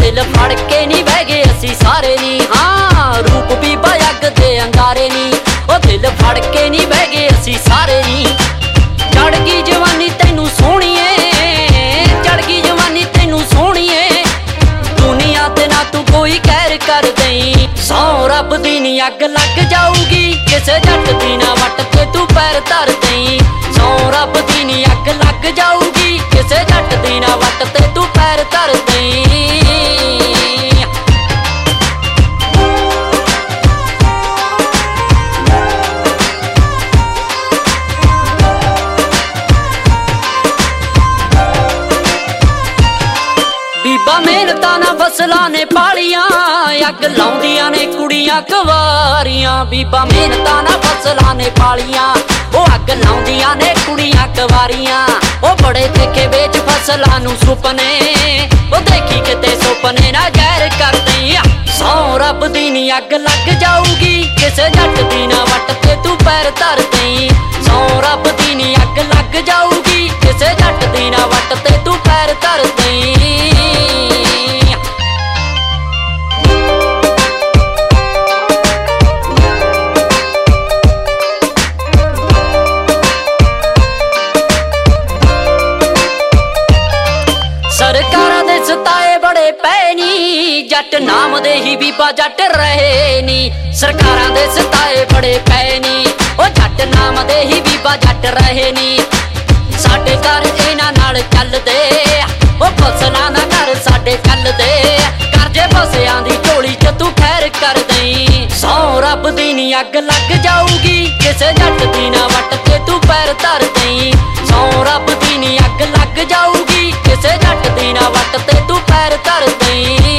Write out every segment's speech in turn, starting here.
दिल फड़ के नी बह गए असी सारे नी। हाँ रूप बीबा अग दे अंगारे नी, ओ दिल फड़ के नी बह गए असी सारे नी। चढ़ गई जवानी तैनू सोहणीए, चढ़ गई जवानी तैनू सोहणीए, दुनिया ते ना तू कोई कहर कर दई। सौ रब दी नी अग लग जाऊगी, किसे जट दी ना वट ते तू पैर धर दई। सौ रब दी नी अग लग जाऊगी, किसे जट दी ना वट ते तू पैर धर दई। बीबा मेहनतां नाल फसलां ने पालियां, अग लाउंदियां ने कुड़ियां कवारियां। बीबा मेहनतां नाल फसलां ने पालियां, ओ अग लाउंदियां ने कुड़ियां कवारियां। ओ बड़े देखे बेच फसलां नूं सुपने, ओ देखी किते सुपने ना गैर कर दई। सौ रब दी नी अग लग जाऊगी, किसे जट दी ना वट ते तू पैर धर दई। सौ रब दी नी अग लग जाऊगी, किसे जट दी ना वट ते तू पैर धर दई। सरकारां दे सताए बड़े पै नी, जट नाम दे ही बीबा जट रहे नी। सरकारां दे सताए बड़े पै नी, ओ जट नाम दे ही बीबा जट रहे नी। साडे घर इन्हां नाल चलदे, ओ फसलां दा घर साडे चलदे। करजे फसियां दी झोली च तू खैर कर दई। सौ रब दी नी अग लग जाऊगी, किसे जट दी ना वट ते तू पैर धर दई। सौ रब दी नी अग लग जाऊगी, किसे जट दी ना वट ते तू पैर धर दई।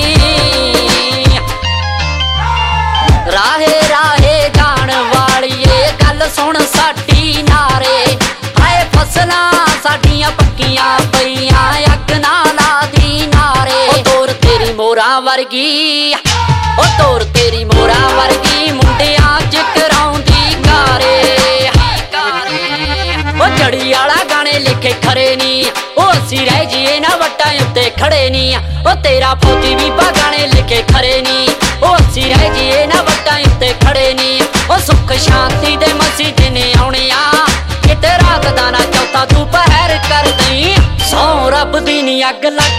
राहे राहे जाण वालिए गल सुन साडी नारे, हाय फसलां साडियां पक्कियां पईयां अग ना ला दी नारे। ओ तोर तेरी मोरां वर्गी, ओ तोर तेरी मोरां वर्गी, मुंडियां च कराउंदी कारे। ओ जड़ी आला गाने लिखे खरे नी, ओ असी रह जिए ना वट्टां उत्ते खड़े नी। ओ तेरा फौजी बीबा गाने लिखे खरे नी, ओ असी रह जिए ना वट्टां उत्ते खड़े नी। ओ सुख शांति दे मसीह दिन आउणे आ, किते रात दा ना चौथा तू पहर कर दई। सौ रब दी नी अग लग